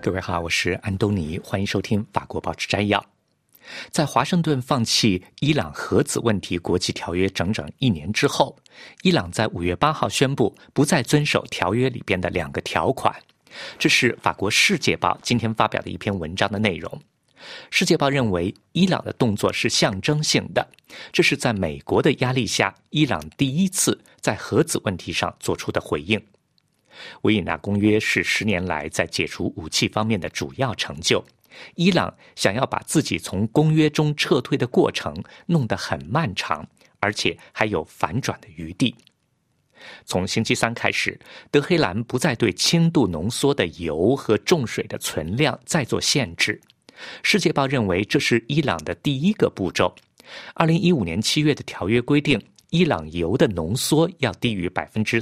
各位好，我是安东尼，欢迎收听法国报纸摘要。在华盛顿放弃伊朗核子问题国际条约整整1年之后，伊朗在5月8号宣布不再遵守条约里边的2个条款。这是法国《世界报》今天发表的一篇文章的内容。《世界报》认为，伊朗的动作是象征性的，这是在美国的压力下，伊朗第一次在核子问题上做出的回应。维也纳公约是10年来在解除武器方面的主要成就。伊朗想要把自己从公约中撤退的过程弄得很漫长，而且还有反转的余地。从星期三开始，德黑兰不再对轻度浓缩的铀和重水的存量再做限制。世界报认为这是伊朗的第一个步骤。2015年7月的条约规定，伊朗铀的浓缩要低于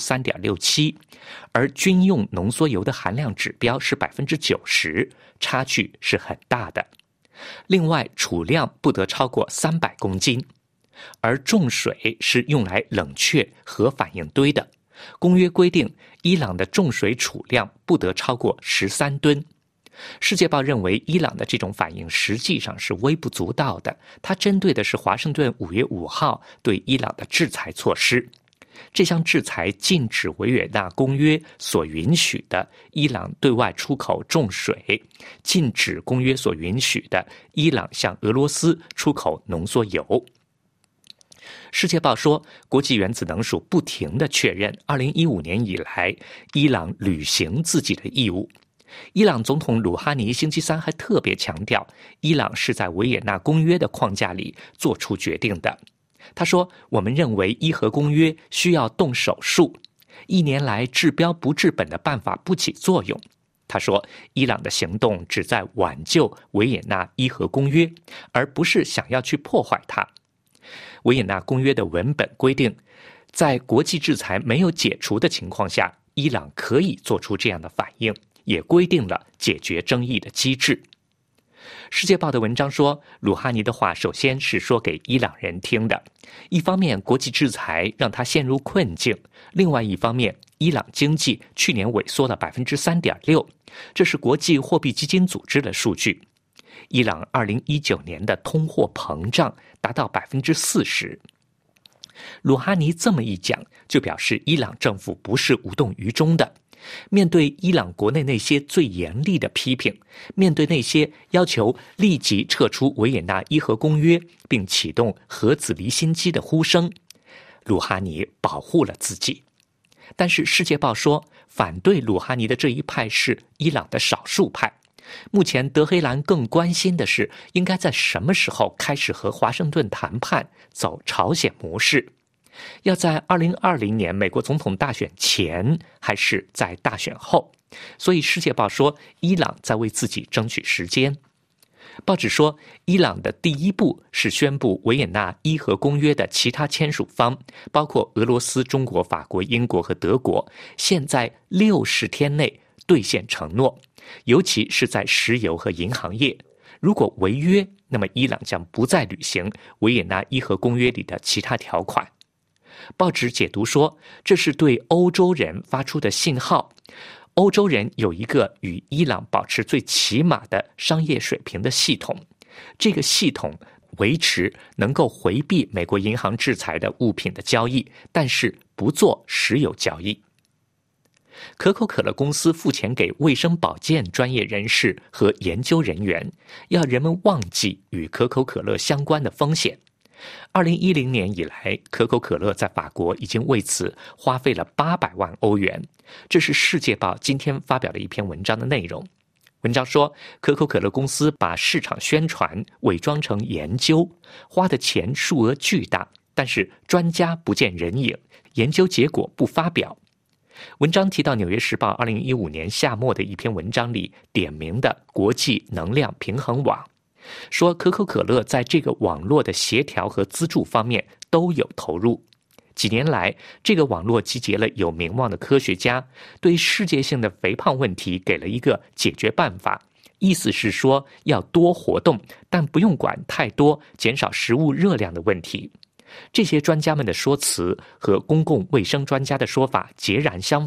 3.67%， 而军用浓缩铀的含量指标是 90%， 差距是很大的。另外，储量不得超过300公斤，而重水是用来冷却核反应堆的。公约规定，伊朗的重水储量不得超过13吨。世界报认为，伊朗的这种反应实际上是微不足道的，它针对的是华盛顿5月5号对伊朗的制裁措施。这项制裁禁止维也纳公约所允许的伊朗对外出口重水，禁止公约所允许的伊朗向俄罗斯出口浓缩铀。世界报说，国际原子能署不停地确认2015年以来，伊朗履行自己的义务。伊朗总统鲁哈尼星期三还特别强调，伊朗是在维也纳公约的框架里做出决定的。他说，我们认为伊核公约需要动手术，1年来治标不治本的办法不起作用。他说，伊朗的行动旨在挽救维也纳伊核公约，而不是想要去破坏它。维也纳公约的文本规定，在国际制裁没有解除的情况下，伊朗可以做出这样的反应，也规定了解决争议的机制。世界报的文章说，鲁哈尼的话首先是说给伊朗人听的。一方面，国际制裁让他陷入困境；另外一方面，伊朗经济去年萎缩了 3.6%， 这是国际货币基金组织的数据。伊朗2019年的通货膨胀达到 40%。鲁哈尼这么一讲，就表示伊朗政府不是无动于衷的。面对伊朗国内那些最严厉的批评，面对那些要求立即撤出维也纳伊核公约并启动核子离心机的呼声，鲁哈尼保护了自己。但是世界报说，反对鲁哈尼的这一派是伊朗的少数派。目前德黑兰更关心的是，应该在什么时候开始和华盛顿谈判，走朝鲜模式。要在2020年美国总统大选前，还是在大选后？所以世界报说，伊朗在为自己争取时间。报纸说，伊朗的第一步是宣布维也纳伊核公约的其他签署方，包括俄罗斯、中国、法国、英国和德国，现在60天内兑现承诺，尤其是在石油和银行业。如果违约，那么伊朗将不再履行维也纳伊核公约里的其他条款。报纸解读说，这是对欧洲人发出的信号。欧洲人有一个与伊朗保持最起码的商业水平的系统，这个系统维持能够回避美国银行制裁的物品的交易，但是不做石油交易。可口可乐公司付钱给卫生保健专业人士和研究人员，要人们忘记与可口可乐相关的风险。2010年以来，可口可乐在法国已经为此花费了800万欧元。这是《世界报》今天发表的一篇文章的内容。文章说，可口可乐公司把市场宣传伪装成研究，花的钱数额巨大，但是专家不见人影，研究结果不发表。文章提到《纽约时报》2015年夏末的一篇文章里点名的国际能量平衡网，说可口可乐在这个网络的协调和资助方面都有投入。几年来，这个网络集结了有名望的科学家，对世界性的肥胖问题给了一个解决办法。意思是说，要多活动，但不用管太多减少食物热量的问题。这些专家们的说辞和公共卫生专家的说法截然相反。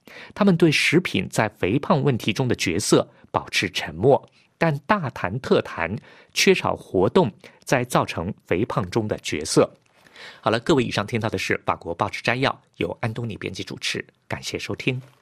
他们对食品在肥胖问题中的角色保持沉默，但大谈特谈缺少活动在造成肥胖中的角色。好了，各位，以上听到的是法国报纸摘要，由安东尼编辑主持，感谢收听。